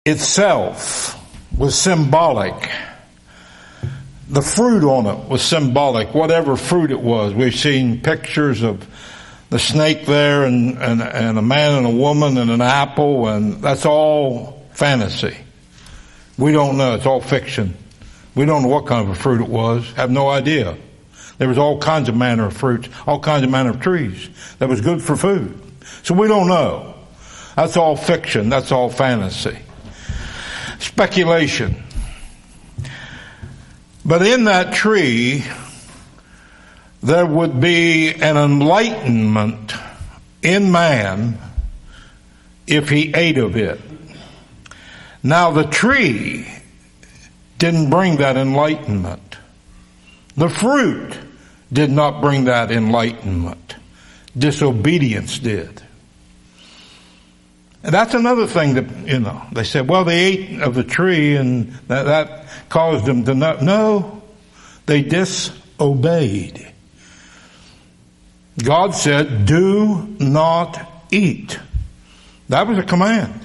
itself was symbolic. The fruit on it was symbolic, whatever fruit it was. We've seen pictures of the snake there and a man and a woman and an apple, and that's all fantasy. We don't know. It's all fiction. We don't know what kind of a fruit it was. Have no idea. There was all kinds of manner of fruits, all kinds of manner of trees that was good for food. So we don't know. That's all fiction. That's all fantasy. Speculation. But in that tree, there would be an enlightenment in man if he ate of it. Now the tree didn't bring that enlightenment. The fruit did not bring that enlightenment. Disobedience did. And that's another thing that, they said, well, they ate of the tree and that caused them to not. No, they disobeyed. God said, do not eat. That was a command.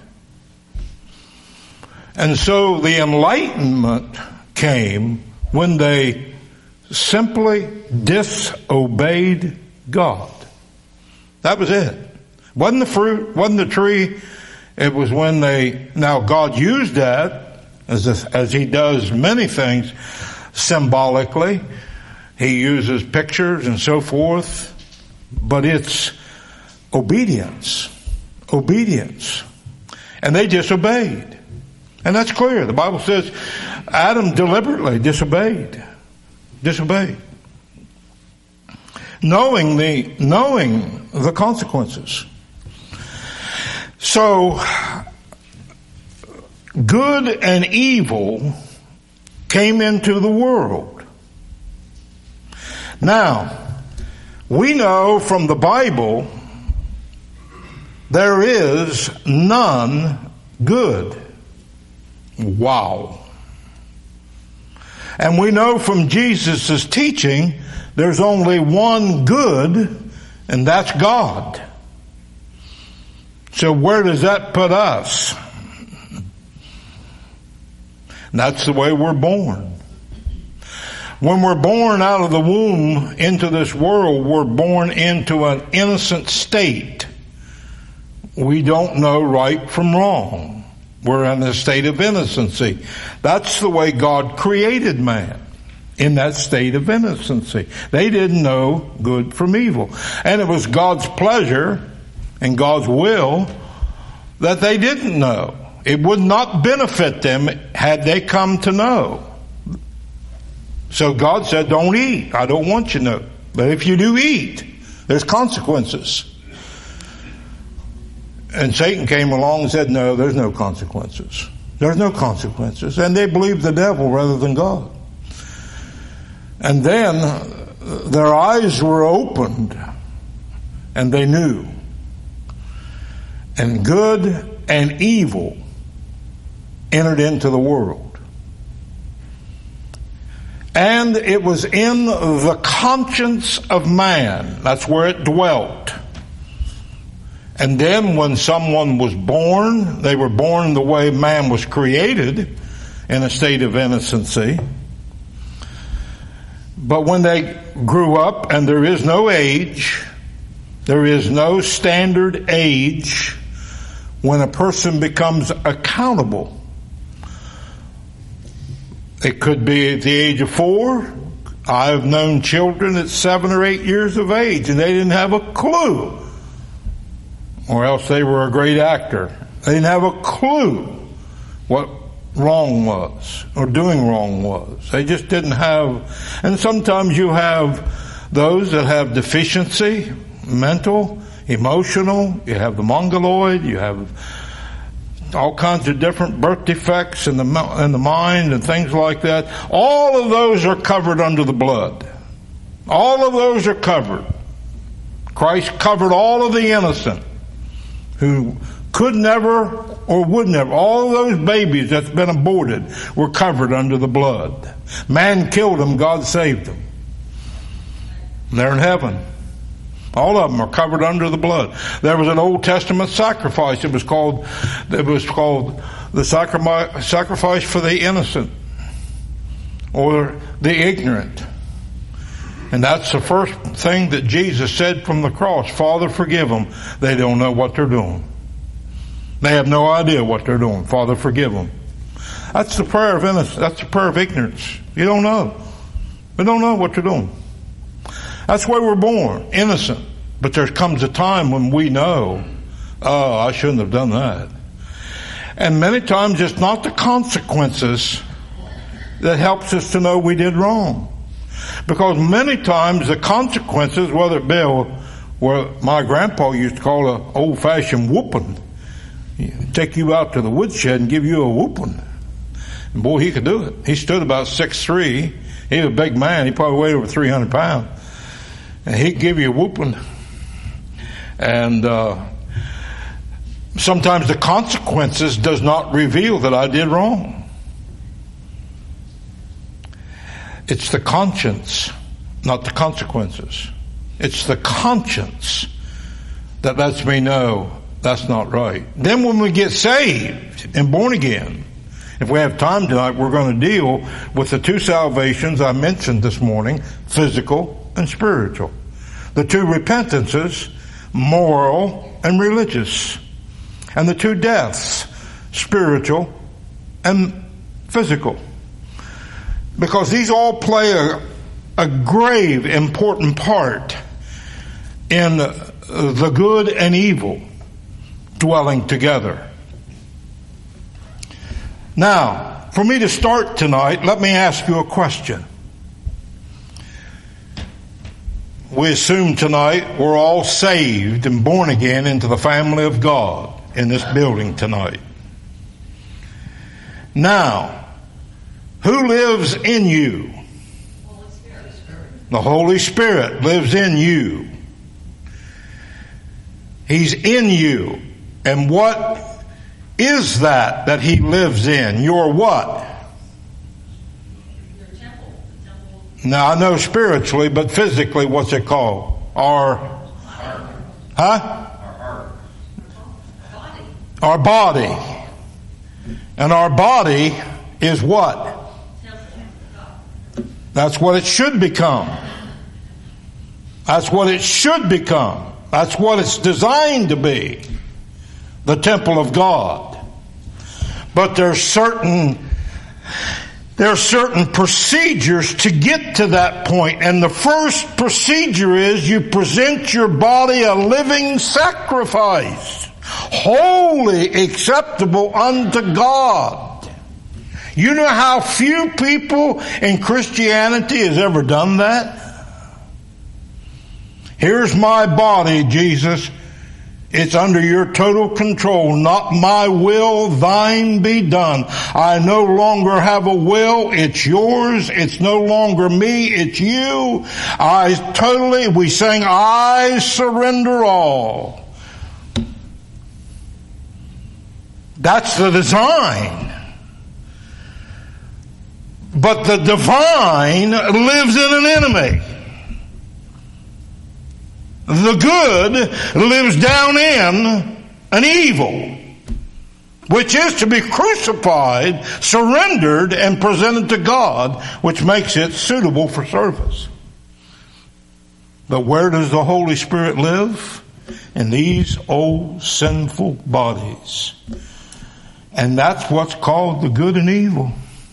And so the enlightenment came when they simply disobeyed God. That was it. Wasn't the fruit, wasn't the tree. It was when now God used that as he does many things symbolically. He uses pictures and so forth. But it's obedience. Obedience. And they disobeyed. And that's clear. The Bible says Adam deliberately disobeyed. Disobeyed. Knowing the consequences. So, good and evil came into the world. Now, we know from the Bible there is none good. Wow. And we know from Jesus' teaching there's only one good, and that's God. So where does that put us? And that's the way we're born. When we're born out of the womb into this world, we're born into an innocent state. We don't know right from wrong. We're in a state of innocency. That's the way God created man, in that state of innocency. They didn't know good from evil. And it was God's pleasure and God's will that they didn't know. It would not benefit them had they come to know. So God said, don't eat. I don't want you to know. But if you do eat, there's consequences. And Satan came along and said, no, there's no consequences. There's no consequences. And they believed the devil rather than God. And then their eyes were opened and they knew. And good and evil entered into the world. And it was in the conscience of man. That's where it dwelt. And then when someone was born, they were born the way man was created, in a state of innocency. But when they grew up, and there is no age, there is no standard age when a person becomes accountable. It could be at the age of 4. I've known children at 7 or 8 years of age, and they didn't have a clue. Or else they were a great actor. They didn't have a clue what wrong was or doing wrong was. They just didn't have. And sometimes you have those that have deficiency, mental, emotional. You have the mongoloid. You have all kinds of different birth defects in the mind and things like that. All of those are covered under the blood. All of those are covered. Christ covered all of the innocent who could never or would never. All of those babies that's been aborted were covered under the blood. Man killed them, God saved them. They're in heaven. All of them are covered under the blood. There was an Old Testament sacrifice. It was called the sacrifice for the innocent or the ignorant. And that's the first thing that Jesus said from the cross. Father, forgive them. They don't know what they're doing. They have no idea what they're doing. Father, forgive them. That's the prayer of innocence. That's the prayer of ignorance. You don't know. We don't know what they're doing. That's why we're born, innocent. But there comes a time when we know, oh, I shouldn't have done that. And many times it's not the consequences that helps us to know we did wrong. Because many times the consequences, whether it be what my grandpa used to call an old-fashioned whooping, take you out to the woodshed and give you a whooping. And boy, he could do it. He stood about 6'3". He was a big man. He probably weighed over 300 pounds. And he'd give you a whooping. And sometimes the consequences does not reveal that I did wrong. It's the conscience, not the consequences. It's the conscience that lets me know that's not right. Then when we get saved and born again, if we have time tonight, we're going to deal with the two salvations I mentioned this morning, physical and spiritual. The two repentances, moral and religious. And the two deaths, spiritual and physical. Because these all play a grave, important part in the good and evil dwelling together. Now, for me to start tonight, let me ask you a question. We assume tonight we're all saved and born again into the family of God in this building tonight. Now, who lives in you? Holy Spirit. The Holy Spirit lives in you. He's in you. And what is that He lives in? Your what? Your temple. The temple. Now I know spiritually, but physically, what's it called? Our body. And our body is what? That's what it should become. That's what it should become. That's what it's designed to be. The temple of God. But there are certain procedures to get to that point. And the first procedure is you present your body a living sacrifice, holy, acceptable unto God. You know how few people in Christianity has ever done that? Here's my body, Jesus. It's under your total control. Not my will, thine be done. I no longer have a will. It's yours. It's no longer me. It's you. We sang, I surrender all. That's the design. But the divine lives in an enemy. The good lives down in an evil, which is to be crucified, surrendered, and presented to God, which makes it suitable for service. But where does the Holy Spirit live? In these old sinful bodies. And that's what's called the good and evil.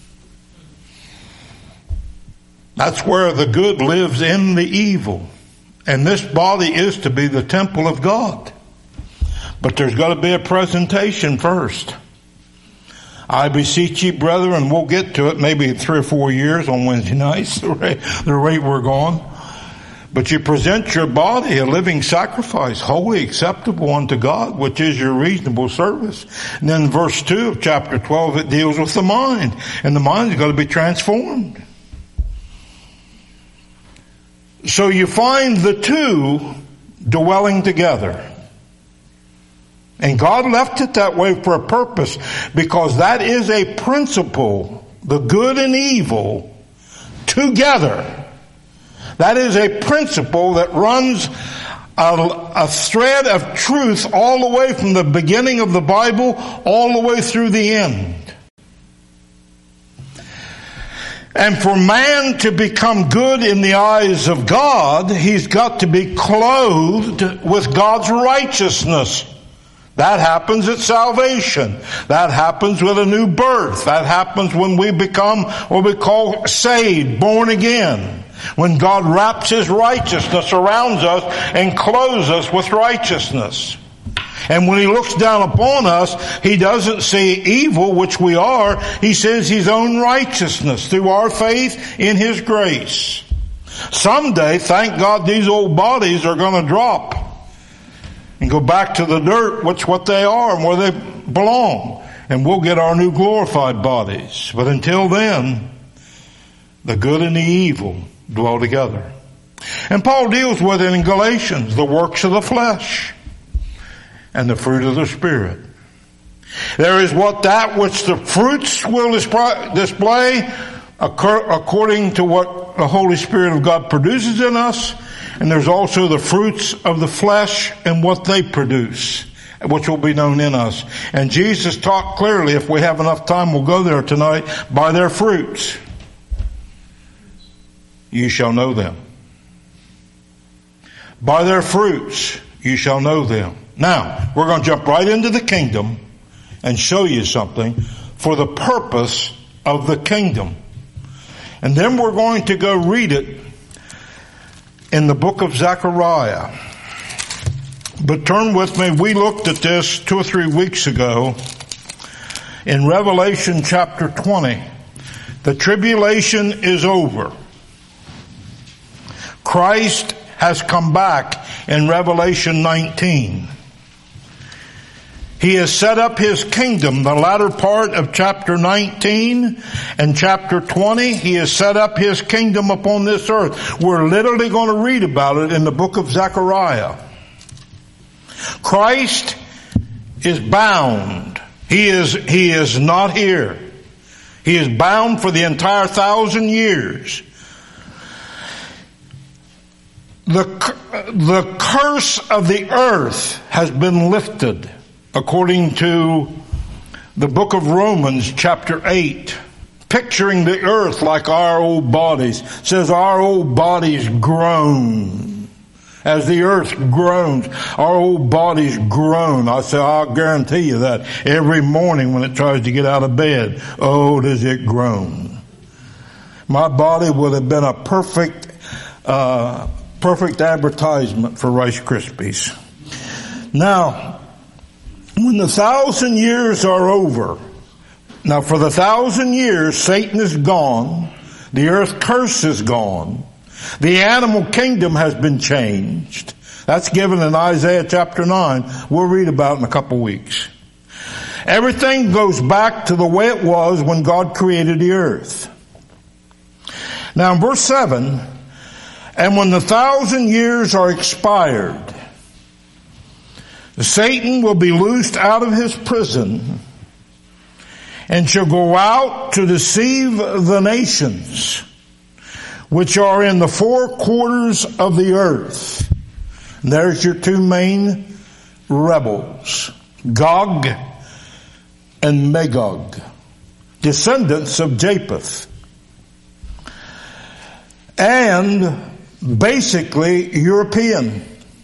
That's where the good lives in the evil. And this body is to be the temple of God. But there's got to be a presentation first. I beseech ye, brethren, we'll get to it maybe 3 or 4 years on Wednesday nights, the rate we're going. But you present your body a living sacrifice, holy, acceptable unto God, which is your reasonable service. And then verse 2 of chapter 12, it deals with the mind. And the mind is going to be transformed. So you find the two dwelling together. And God left it that way for a purpose, because that is a principle, the good and evil together. That is a principle that runs a thread of truth all the way from the beginning of the Bible all the way through the end. And for man to become good in the eyes of God, he's got to be clothed with God's righteousness. That happens at salvation. That happens with a new birth. That happens when we become what we call saved, born again. When God wraps His righteousness around us and clothes us with righteousness. And when He looks down upon us, He doesn't see evil, which we are. He sees His own righteousness through our faith in His grace. Someday, thank God, these old bodies are going to drop and go back to the dirt, which what they are and where they belong. And we'll get our new glorified bodies. But until then, the good and the evil dwell together. And Paul deals with it in Galatians, the works of the flesh and the fruit of the Spirit. There is that which the fruits will display according to what the Holy Spirit of God produces in us. And there's also the fruits of the flesh and what they produce, which will be known in us. And Jesus taught clearly, if we have enough time, we'll go there tonight, by their fruits you shall know them. By their fruits you shall know them. Now, we're going to jump right into the kingdom and show you something for the purpose of the kingdom. And then we're going to go read it in the book of Zechariah. But turn with me. We looked at this 2 or 3 weeks ago in Revelation chapter 20. The tribulation is over. Christ has come back in Revelation 19. He has set up His kingdom, the latter part of chapter 19 and chapter 20. He has set up His kingdom upon this earth. We're literally going to read about it in the book of Zechariah. Christ is bound. He is not here. He is bound for the entire 1,000 years. The curse of the earth has been lifted, according to the book of Romans chapter 8, picturing the earth like our old bodies. It says our old bodies groan. As the earth groans, our old bodies groan. I say, I'll guarantee you that every morning when it tries to get out of bed, oh, does it groan. My body would have been a perfect advertisement for Rice Krispies. Now, when the 1,000 years are over, now for the 1,000 years, Satan is gone, the earth curse is gone, the animal kingdom has been changed. That's given in Isaiah chapter 9. We'll read about it in a couple weeks. Everything goes back to the way it was when God created the earth. Now in verse 7, and when the 1,000 years are expired, Satan will be loosed out of his prison and shall go out to deceive the nations which are in the four quarters of the earth. And there's your two main rebels, Gog and Magog, descendants of Japheth. And basically European,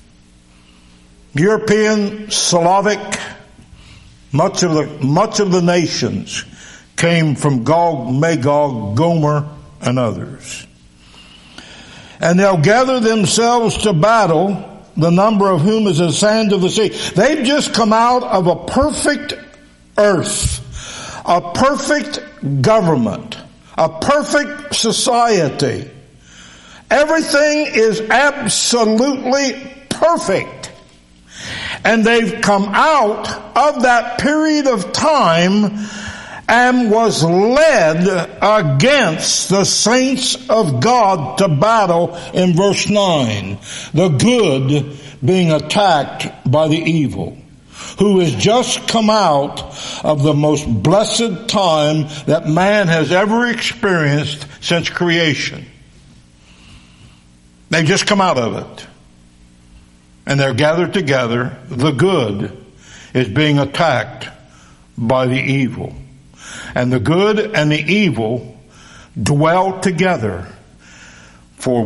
Slavic, much of the nations came from Gog, Magog, Gomer, and others. And they'll gather themselves to battle, the number of whom is as sand of the sea. They've just come out of a perfect earth, a perfect government, a perfect society. Everything is absolutely perfect. And they've come out of that period of time and was led against the saints of God to battle in verse 9. The good being attacked by the evil, who has just come out of the most blessed time that man has ever experienced since creation. They've just come out of it. and they're gathered together, the good is being attacked by the evil. And the good and the evil dwell together for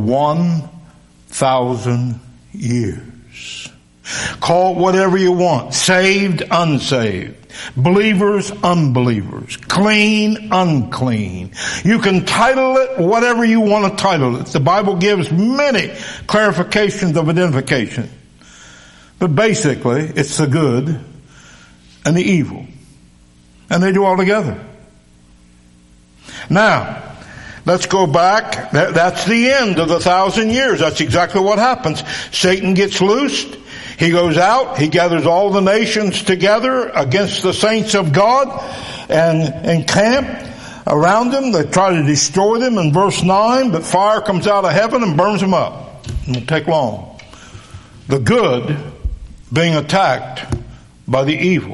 1,000 years. Call it whatever you want. Saved, unsaved. Believers, unbelievers. Clean, unclean. You can title it whatever you want to title it. The Bible gives many clarifications of identification. But basically, it's the good and the evil. And they do all together. Now, let's go back. That's the end of the 1,000 years. That's exactly what happens. Satan gets loosed. He goes out. He gathers all the nations together against the saints of God and camp around them. They try to destroy them in verse 9, but fire comes out of heaven and burns them up. It won't take long. The good being attacked by the evil.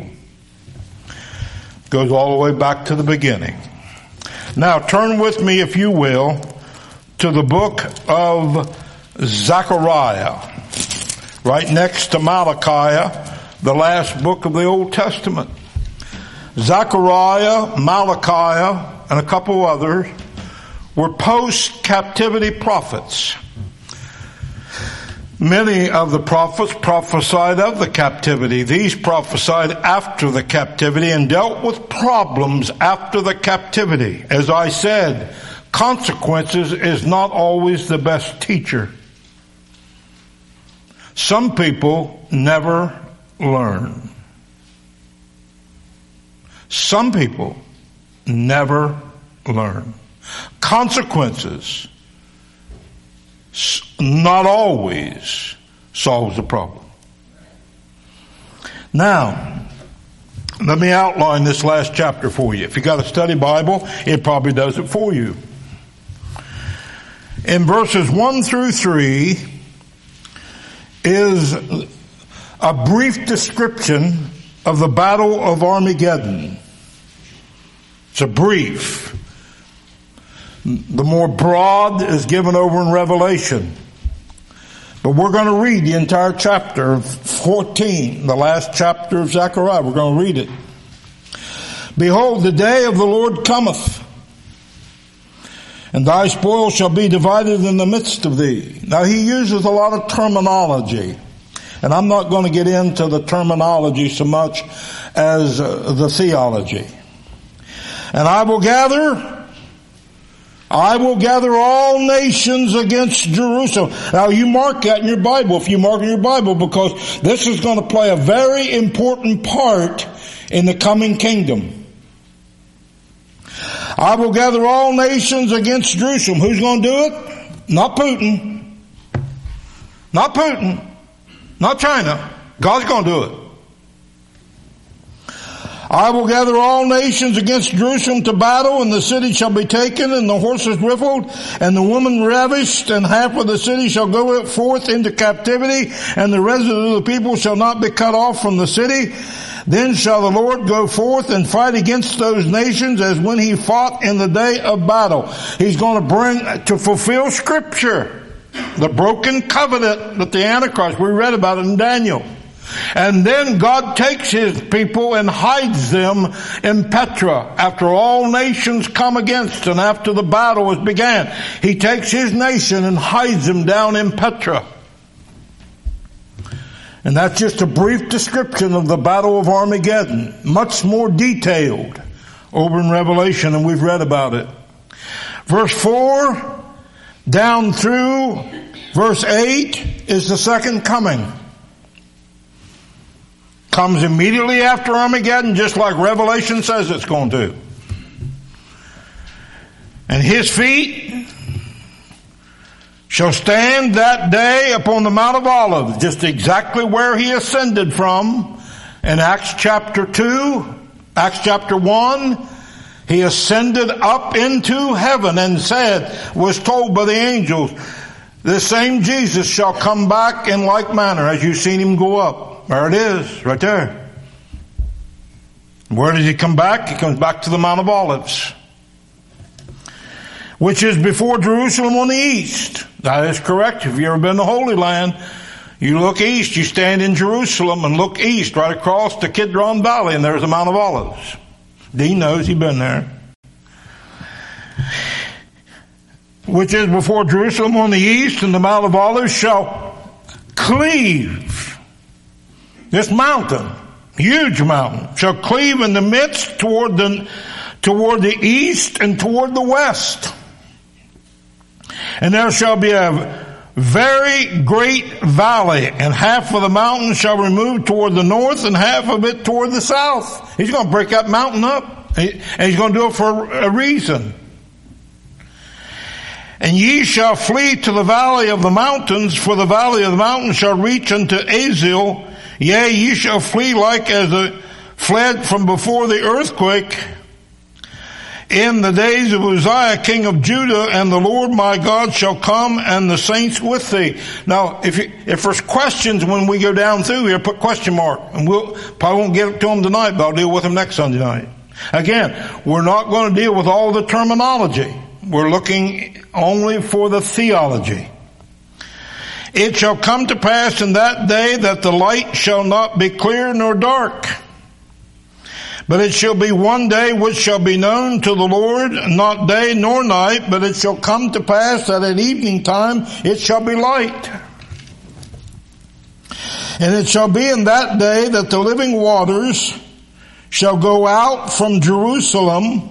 Goes all the way back to the beginning. Now turn with me, if you will, to the book of Zechariah. Right next to Malachi, the last book of the Old Testament. Zechariah, Malachi, and a couple others were post-captivity prophets. Many of the prophets prophesied of the captivity. These prophesied after the captivity and dealt with problems after the captivity. As I said, consequences is not always the best teacher. Some people never learn. Some people never learn. Consequences not always solves the problem. Now, let me outline this last chapter for you. If you got a study Bible, it probably does it for you. In verses 1 through 3 is a brief description of the Battle of Armageddon. It's a brief. The more broad is given over in Revelation. But we're going to read the entire chapter of 14, the last chapter of Zechariah. We're going to read it. Behold, the day of the Lord cometh, and thy spoil shall be divided in the midst of thee. Now he uses a lot of terminology. And I'm not going to get into the terminology so much as the theology. And I will gather all nations against Jerusalem. Now you mark that in your Bible, if you mark in your Bible, because this is going to play a very important part in the coming kingdom. I will gather all nations against Jerusalem. Who's going to do it? Not Putin. Not Putin. Not China. God's going to do it. I will gather all nations against Jerusalem to battle, and the city shall be taken, and the horses rifled, and the woman ravished, and half of the city shall go forth into captivity, and the residue of the people shall not be cut off from the city. Then shall the Lord go forth and fight against those nations as when he fought in the day of battle. He's going to bring to fulfill Scripture the broken covenant that the Antichrist, we read about it in Daniel. And then God takes his people and hides them in Petra after all nations come against and after the battle has began. He takes his nation and hides them down in Petra. And that's just a brief description of the Battle of Armageddon. Much more detailed over in Revelation, and we've read about it. Verse 4 down through verse 8 is the second coming. Comes immediately after Armageddon, just like Revelation says it's going to. And his feet shall stand that day upon the Mount of Olives, just exactly where he ascended from in Acts chapter 2, Acts chapter 1. He ascended up into heaven and was told by the angels, this same Jesus shall come back in like manner as you've seen him go up. There it is, right there. Where does he come back? He comes back to the Mount of Olives, which is before Jerusalem on the east. That is correct. If you've ever been to the Holy Land, You look east, you stand in Jerusalem and look east right across the Kidron Valley, and there's the Mount of Olives. Dean knows, he's been there. Which is before Jerusalem on the east, and the Mount of Olives shall cleave. This mountain, huge mountain, shall cleave in the midst toward the east and toward the west. And there shall be a very great valley, and half of the mountain shall remove toward the north and half of it toward the south. He's going to break that mountain up, and he's going to do it for a reason. And ye shall flee to the valley of the mountains, for the valley of the mountains shall reach unto Azil. Yea, ye shall flee like as a fled from before the earthquake in the days of Uzziah, king of Judah, and the Lord my God shall come, and the saints with thee. Now, if there's questions when we go down through here, put question mark. And we'll probably won't get to them tonight, but I'll deal with them next Sunday night. Again, we're not going to deal with all the terminology. We're looking only for the theology. It shall come to pass in that day that the light shall not be clear nor dark. But it shall be one day which shall be known to the Lord, not day nor night, but it shall come to pass that at evening time it shall be light. And it shall be in that day that the living waters shall go out from Jerusalem.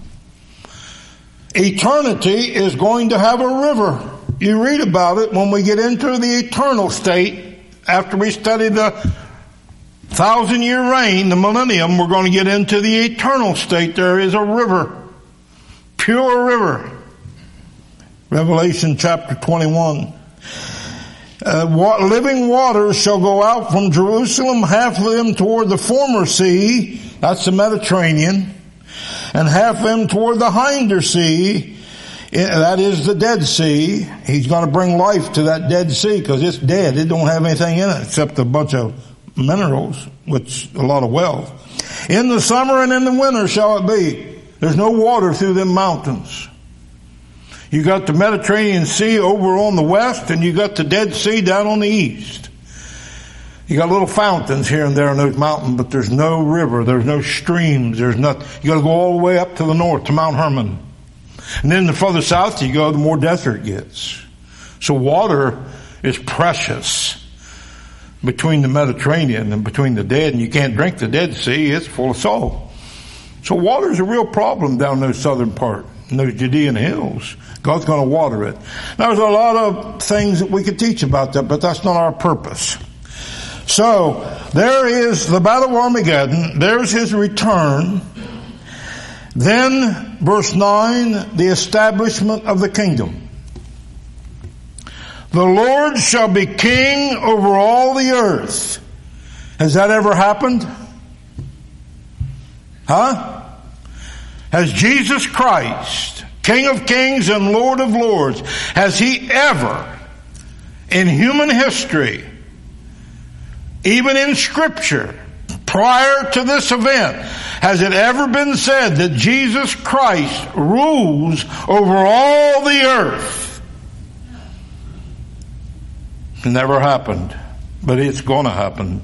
Eternity is going to have a river. You read about it when we get into the eternal state. After we study the 1,000-year reign, the millennium, we're going to get into the eternal state. There is a river, pure river. Revelation chapter 21. Living waters shall go out from Jerusalem, half of them toward the former sea, that's the Mediterranean, and half of them toward the hinder sea, that is the Dead Sea. He's going to bring life to that Dead Sea because it's dead. It don't have anything in it except a bunch of minerals, which a lot of wealth. In the summer and in the winter shall it be. There's no water through them mountains. You got the Mediterranean Sea over on the west, and you got the Dead Sea down on the east. You got little fountains here and there in those mountains, but there's no river, there's no streams, there's nothing. You got to go all the way up to the north to Mount Hermon. And then the further south you go, the more desert it gets. So water is precious between the Mediterranean and between the dead, and you can't drink the Dead Sea, it's full of salt. So water is a real problem down those southern part, in those Judean hills. God's going to water it. Now, there's a lot of things that we could teach about that, but that's not our purpose. So, there is the Battle of Armageddon, there's his return. Then, verse 9, the establishment of the kingdom. The Lord shall be king over all the earth. Has that ever happened? Huh? Has Jesus Christ, King of kings and Lord of lords, has he ever, in human history, even in Scripture, prior to this event, has it ever been said that Jesus Christ rules over all the earth? It never happened, but it's going to happen.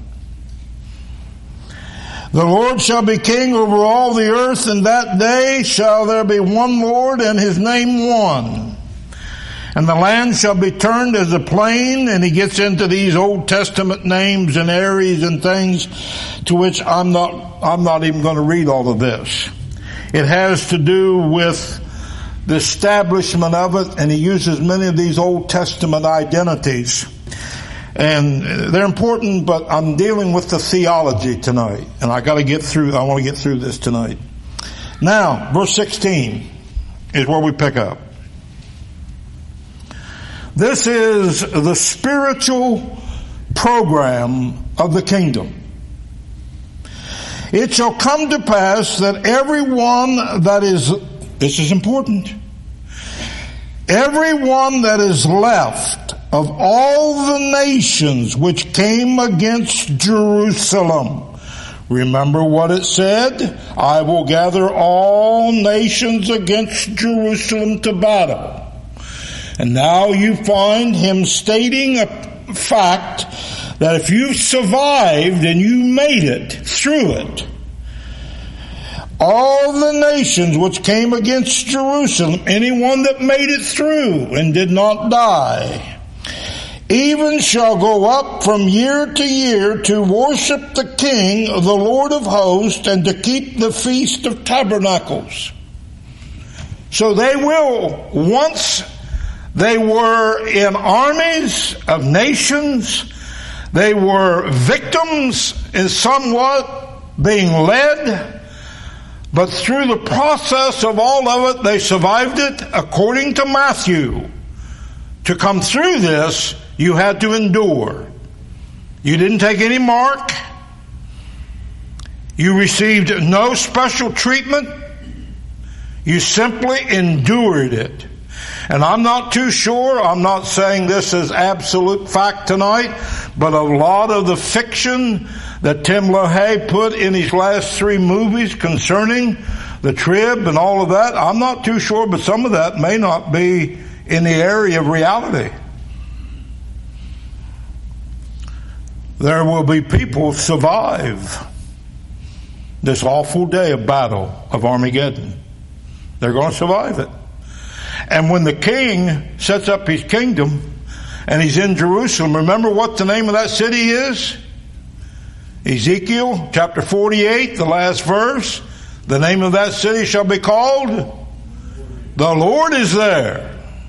The Lord shall be king over all the earth, and that day shall there be one Lord, and his name one. And the land shall be turned as a plain, and he gets into these Old Testament names and areas and things to which I'm not even going to read all of this. It has to do with the establishment of it, and he uses many of these Old Testament identities. And they're important, but I'm dealing with the theology tonight, and I want to get through this tonight. Now, verse 16 is where we pick up. This is the spiritual program of the kingdom. It shall come to pass that everyone that is, this is important, everyone that is left of all the nations which came against Jerusalem. Remember what it said? I will gather all nations against Jerusalem to battle. And now you find him stating fact that if you survived and you made it through it, all the nations which came against Jerusalem, anyone that made it through and did not die, even shall go up from year to year to worship the King, the Lord of hosts, and to keep the Feast of Tabernacles. So they will, once they were in armies of nations, they were victims in somewhat being led, but through the process of all of it, they survived it. According to Matthew, to come through this, you had to endure. You didn't take any mark. You received no special treatment. You simply endured it. And I'm not too sure, I'm not saying this is absolute fact tonight, but a lot of the fiction that Tim LaHaye put in his last 3 movies concerning the trib and all of that, I'm not too sure, but some of that may not be in the area of reality. There will be people survive this awful day of battle of Armageddon. They're going to survive it. And when the king sets up his kingdom and he's in Jerusalem, remember what the name of that city is? Ezekiel chapter 48, the last verse. The name of that city shall be called The Lord is There.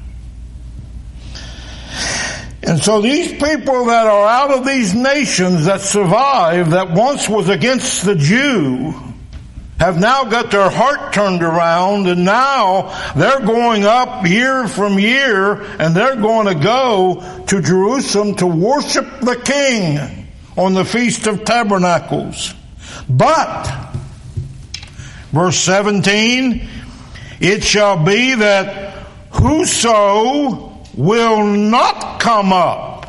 And so these people that are out of these nations that survive, that once was against the Jew, have now got their heart turned around, and now they're going up year from year, and they're going to go to Jerusalem to worship the King on the Feast of Tabernacles. But, verse 17, it shall be that whoso will not come up.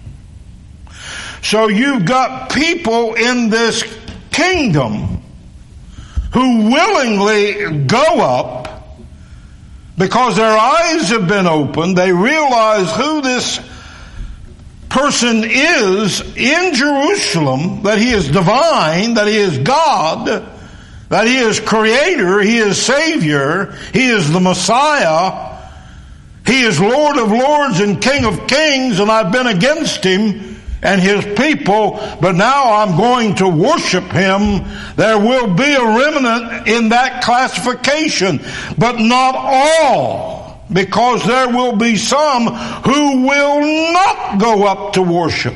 So you've got people in this kingdom who willingly go up because their eyes have been opened. They realize who this person is in Jerusalem, that he is divine, that he is God, that he is creator, he is savior, he is the Messiah, he is Lord of lords and King of kings, and I've been against him and his people, but now I'm going to worship him. There will be a remnant in that classification, but not all, because there will be some who will not go up to worship.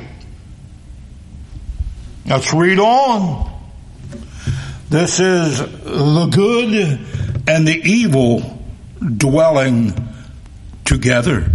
Let's read on. This is the good and the evil dwelling together.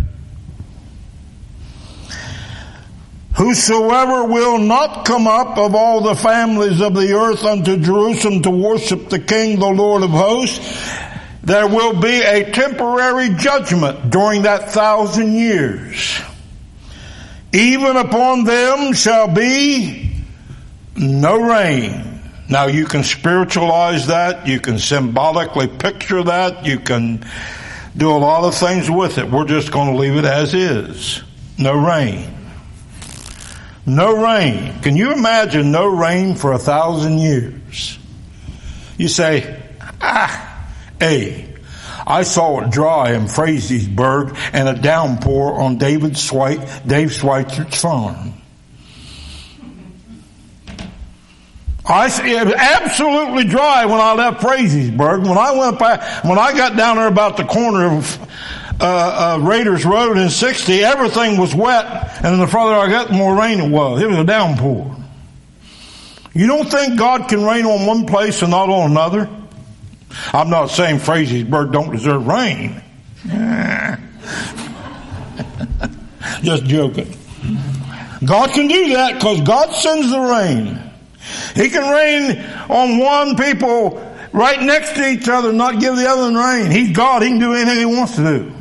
Whosoever will not come up of all the families of the earth unto Jerusalem to worship the King, the Lord of hosts, there will be a temporary judgment during that 1,000 years. Even upon them shall be no rain. Now you can spiritualize that, you can symbolically picture that, you can do a lot of things with it. We're just going to leave it as is. No rain. No rain. Can you imagine no rain for 1,000 years? You say, hey, I saw it dry in Frazeysburg and a downpour on Dave Schweitzer's farm. It was absolutely dry when I left Frazeysburg. When I got down there about the corner of Raiders Road and 60, everything was wet, and then the farther I got, the more rain it was. It was a downpour. You don't think God can rain on one place and not on another? I'm not saying Frazeysburg don't deserve rain. Just joking. God can do that because God sends the rain. He can rain on one people right next to each other and not give the other rain. He's God. He can do anything he wants to do.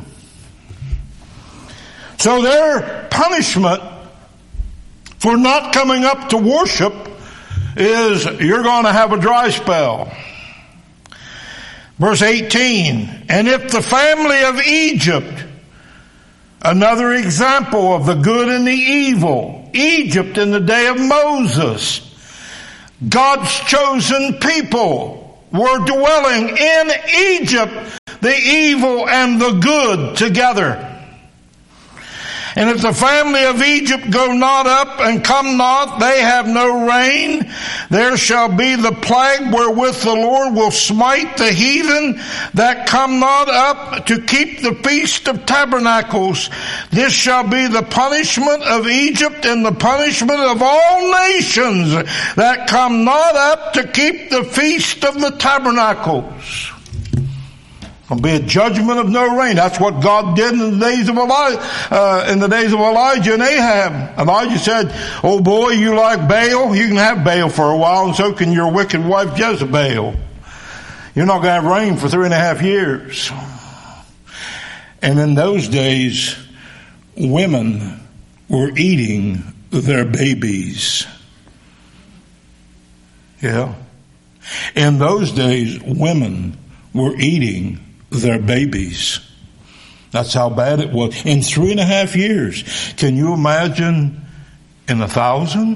So their punishment for not coming up to worship is you're going to have a dry spell. Verse 18, and if the family of Egypt Another example of the good and the evil. Egypt in the day of Moses. God's chosen people were dwelling in Egypt, the evil and the good together. And if the family of Egypt go not up and come not, they have no rain. There shall be the plague wherewith the Lord will smite the heathen that come not up to keep the feast of tabernacles. This shall be the punishment of Egypt and the punishment of all nations that come not up to keep the feast of the tabernacles. There'll be a judgment of no rain. That's what God did in the days of Elijah and Ahab. Elijah said, "Oh boy, you like Baal? You can have Baal for a while, and so can your wicked wife Jezebel. You're not going to have rain for 3.5 years." And in those days, women were eating their babies. Yeah. In those days, women were eating their babies. That's how bad it was. In 3.5 years. Can you imagine in 1,000?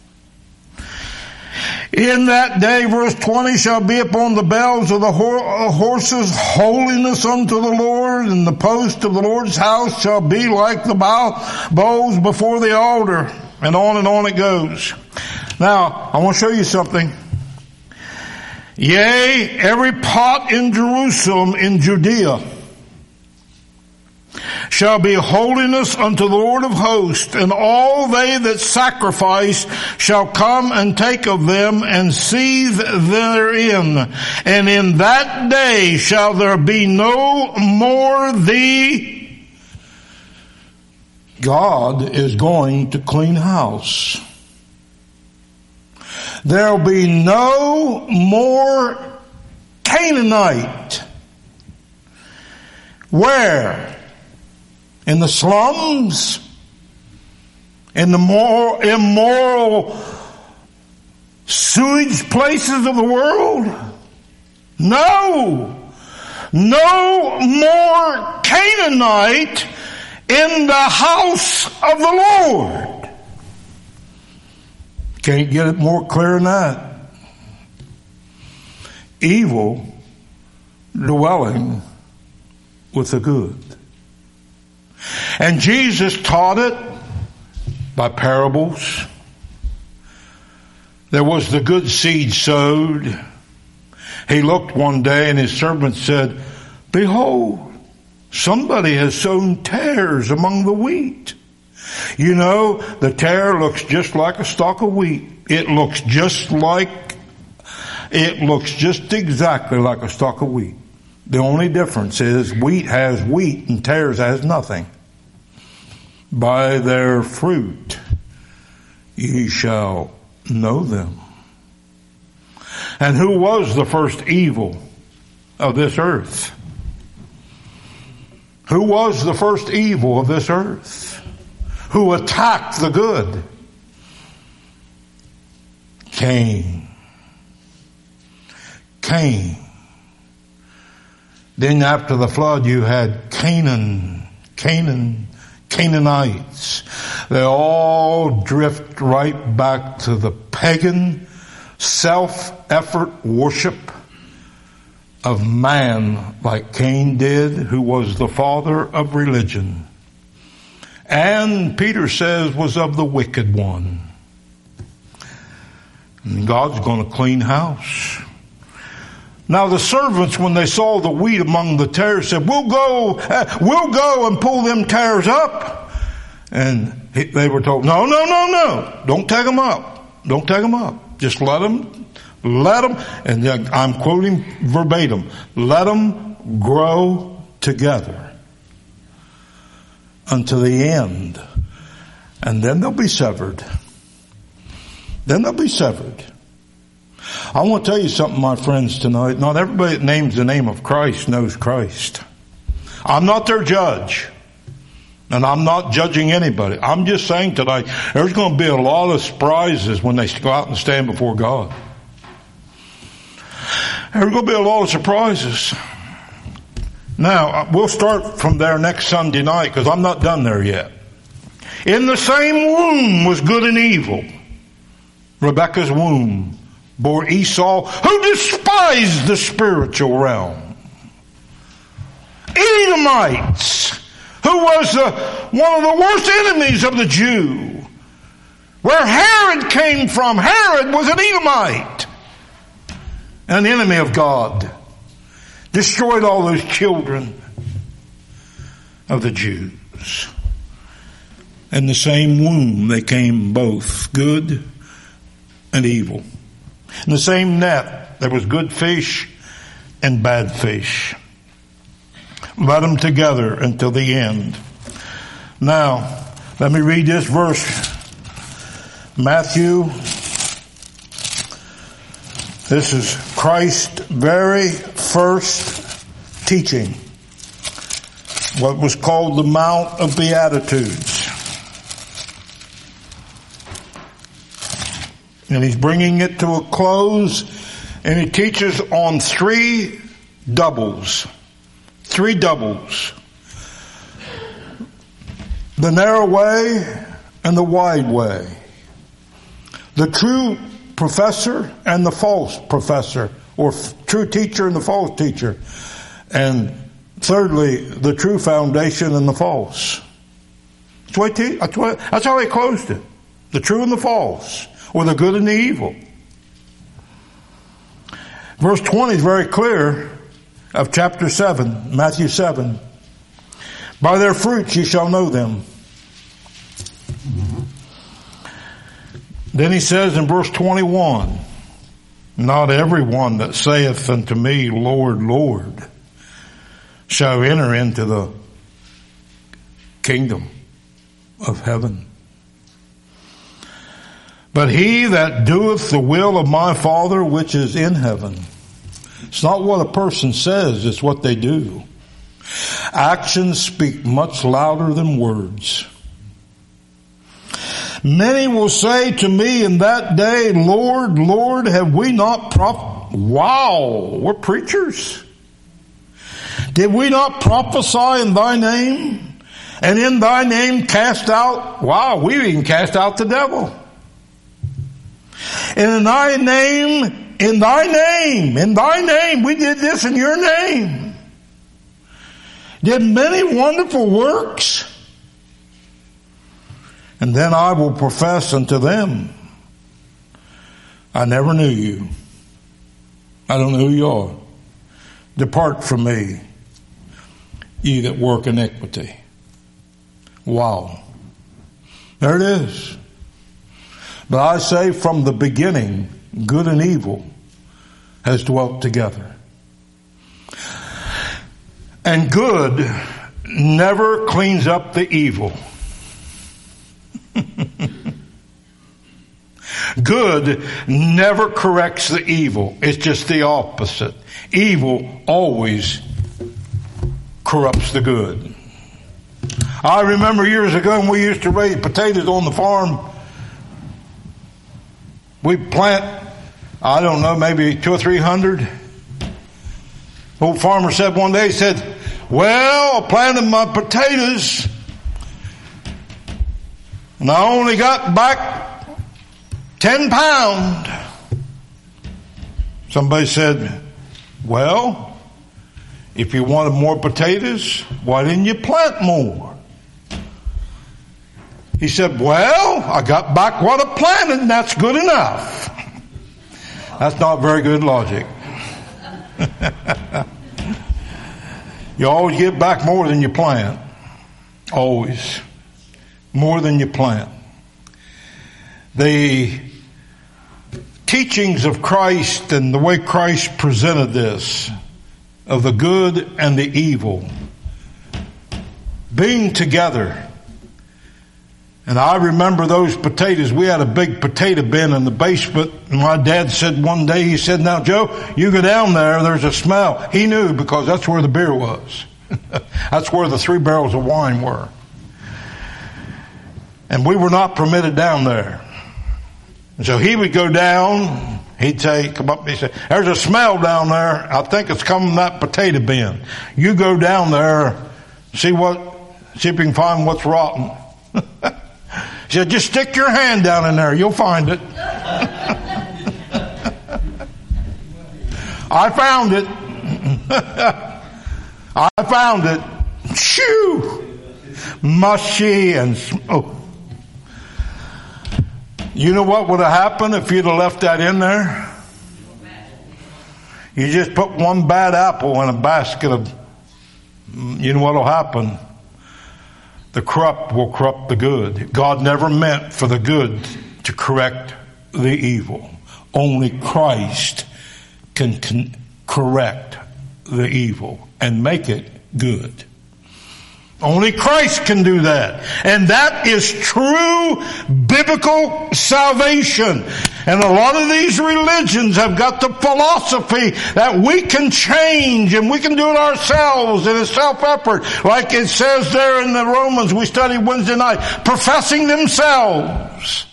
In that day, verse 20, shall be upon the bells of the horses holiness unto the Lord, and the post of the Lord's house shall be like the bowls before the altar. And on it goes. Now, I want to show you something. Yea, every pot in Jerusalem in Judea shall be holiness unto the Lord of hosts, and all they that sacrifice shall come and take of them and seethe therein. And in that day shall there be no more God is going to clean house. There'll be no more Canaanite. Where? In the slums? In the more immoral sewage places of the world? No! No more Canaanite in the house of the Lord. Can't get it more clear than that. Evil dwelling with the good. And Jesus taught it by parables. There was the good seed sowed. He looked one day and his servant said, "Behold, somebody has sown tares among the wheat." You know, the tare looks just like a stalk of wheat. It looks just exactly like a stalk of wheat. The only difference is wheat has wheat and tares has nothing. By their fruit ye shall know them. And who was the first evil of this earth? Who was the first evil of this earth? Who attacked the good? Cain. Then after the flood you had Canaanites. They all drift right back to the pagan self-effort worship of man like Cain did, who was the father of religion. And Peter says was of the wicked one. And God's going to clean house. Now the servants, when they saw the wheat among the tares, said, we'll go and pull them tares up. And they were told, no. Don't take them up. Don't take them up. Just let them, and I'm quoting verbatim, let them grow together unto the end. And then they'll be severed. I want to tell you something, my friends, tonight. Not everybody that names the name of Christ knows Christ. I'm not their judge. And I'm not judging anybody. I'm just saying tonight, there's going to be a lot of surprises when they go out and stand before God. There's going to be a lot of surprises. Now, we'll start from there next Sunday night because I'm not done there yet. In the same womb was good and evil. Rebekah's womb bore Esau, who despised the spiritual realm. Edomites, who was one of the worst enemies of the Jew. Where Herod came from, Herod was an Edomite, an enemy of God. Destroyed all those children of the Jews. In the same womb they came both, good and evil. In the same net there was good fish and bad fish. Let them together until the end. Now, let me read this verse. Matthew. This is Christ's very first teaching. What was called the Mount of Beatitudes. And he's bringing it to a close, and he teaches on three doubles. Three doubles. The narrow way and the wide way. The true professor and the false professor, or true teacher and the false teacher. And thirdly, the true foundation and the false. That's how he closed it. The true and the false, or the good and the evil. Verse 20 is very clear of chapter 7, Matthew 7. By their fruits ye shall know them. Then he says in verse 21, not everyone that saith unto me, Lord, Lord, shall enter into the kingdom of heaven, but he that doeth the will of my Father which is in heaven. It's not what a person says, it's what they do. Actions speak much louder than words. Many will say to me in that day, Lord, Lord, have we not Wow, we're preachers. Did we not prophesy in thy name? And in thy name cast out, we even cast out the devil. And in thy name, we did this in your name. Did many wonderful works. And then I will profess unto them, I never knew you. I don't know who you are. Depart from me, ye that work iniquity. Wow. There it is. But I say from the beginning, good and evil has dwelt together. And good never cleans up the evil. Good never corrects the evil. It's just the opposite. Evil always corrupts the good. I remember years ago when we used to raise potatoes on the farm. We'd plant, I don't know, maybe 200 or 300. Old farmer said one day, he said, well, I planted my potatoes and I only got back 10 pounds. Somebody said, well, if you wanted more potatoes, why didn't you plant more? He said, well, I got back what I planted and that's good enough. That's not very good logic. You always get back more than you plant. Always. More than you plant. The teachings of Christ and the way Christ presented this, of the good and the evil, being together. And I remember those potatoes. We had a big potato bin in the basement. And my dad said one day, he said, now Joe, you go down there, there's a smell. He knew because that's where the beer was. That's where the 3 barrels of wine were. And we were not permitted down there. And so he would go down, He'd say, come up, he'd say, there's a smell down there. I think it's coming from that potato bin. You go down there, see if you can find what's rotten. He said, just stick your hand down in there. You'll find it. I found it. I found it. Shoo! Mushy and smoke. You know what would have happened if you'd have left that in there? You just put one bad apple in a basket of, you know what will happen? The corrupt will corrupt the good. God never meant for the good to correct the evil. Only Christ can correct the evil and make it good. Only Christ can do that. And that is true biblical salvation. And a lot of these religions have got the philosophy that we can change and we can do it ourselves in a self-effort. Like it says there in the Romans we studied Wednesday night, professing themselves.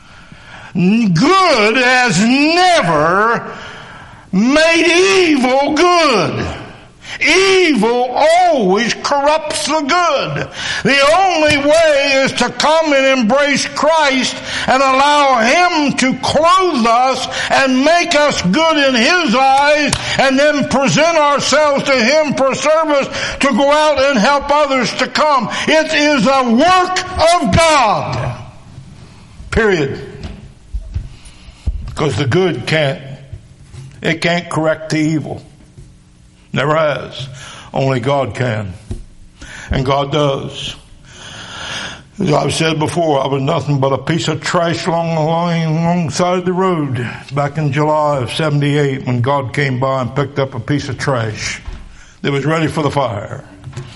Good has never made evil good. Evil always corrupts the good. The only way is to come and embrace Christ and allow Him to clothe us and make us good in His eyes, and then present ourselves to Him for service to go out and help others to come. It is a work of God. Period. Because the good can't correct the evil. Never has. Only God can. And God does. As I've said before, I was nothing but a piece of trash alongside the road back in July of 78 when God came by and picked up a piece of trash that was ready for the fire.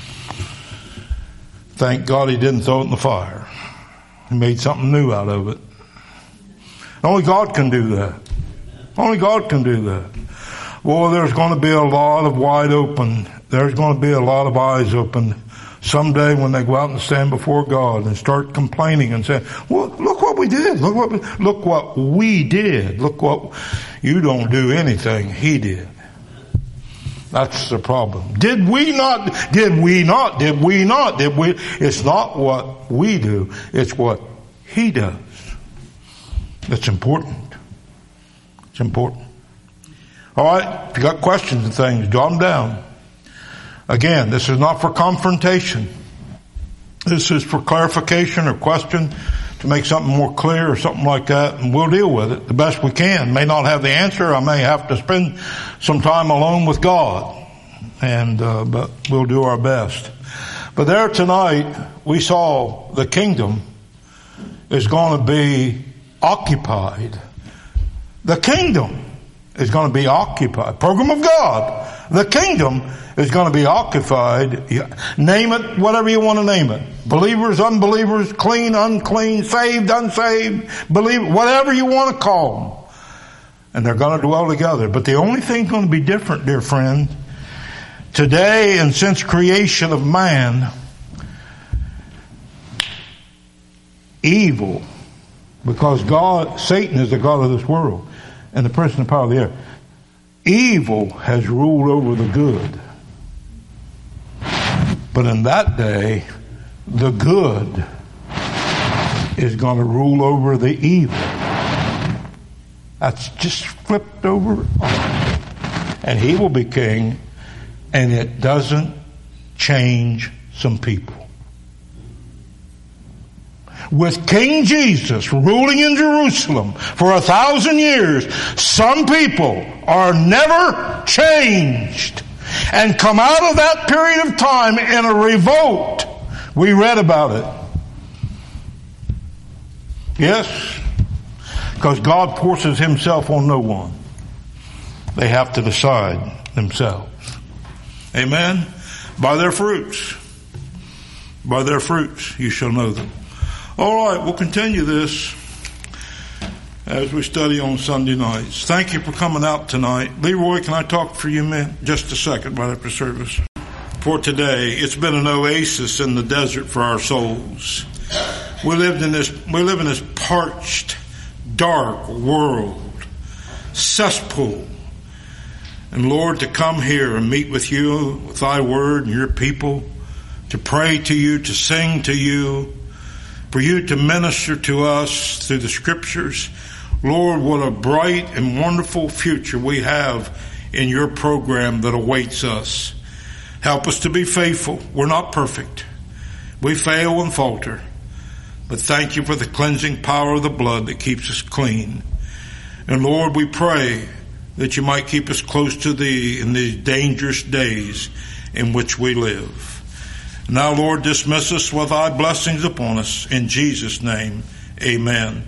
Thank God He didn't throw it in the fire. He made something new out of it. Only God can do that. Only God can do that. Well, there's going to be a lot of wide open. There's going to be a lot of eyes open someday when they go out and stand before God and start complaining and saying, well, look what we did. Look what we did. Look what, you don't do anything. He did. That's the problem. Did we not? It's not what we do. It's what He does. That's important. It's important. All right, if you got questions and things, jot them down. Again, this is not for confrontation. This is for clarification or question to make something more clear or something like that, and we'll deal with it the best we can. May not have the answer. I may have to spend some time alone with God, but we'll do our best. But there tonight, we saw the kingdom is going to be occupied. The kingdom is going to be occupied. Program of God. The kingdom is going to be occupied. Name it, whatever you want to name it. Believers, unbelievers, clean, unclean, saved, unsaved, whatever you want to call them. And they're going to dwell together. But the only thing going to be different, dear friend, today and since creation of man, evil, because Satan is the god of this world and the prince and the power of the air. Evil has ruled over the good. But in that day, the good is going to rule over the evil. That's just flipped over. And he will be king, and it doesn't change some people. With King Jesus ruling in Jerusalem for 1,000 years, some people are never changed and come out of that period of time in a revolt. We read about it. Yes, because God forces Himself on no one. They have to decide themselves. Amen? By their fruits. By their fruits you shall know them. All right, we'll continue this as we study on Sunday nights. Thank you for coming out tonight. Leroy, can I talk for you just a second right after service? For today, it's been an oasis in the desert for our souls. We live in this parched, dark world. cesspool. And Lord, to come here and meet with you, with thy word and your people, to pray to you, to sing to you, for you to minister to us through the scriptures. Lord, what a bright and wonderful future we have in your program that awaits us. Help us to be faithful. We're not perfect. We fail and falter. But thank you for the cleansing power of the blood that keeps us clean. And Lord, we pray that you might keep us close to thee in these dangerous days in which we live. Now, Lord, dismiss us with thy blessings upon us. In Jesus' name, amen.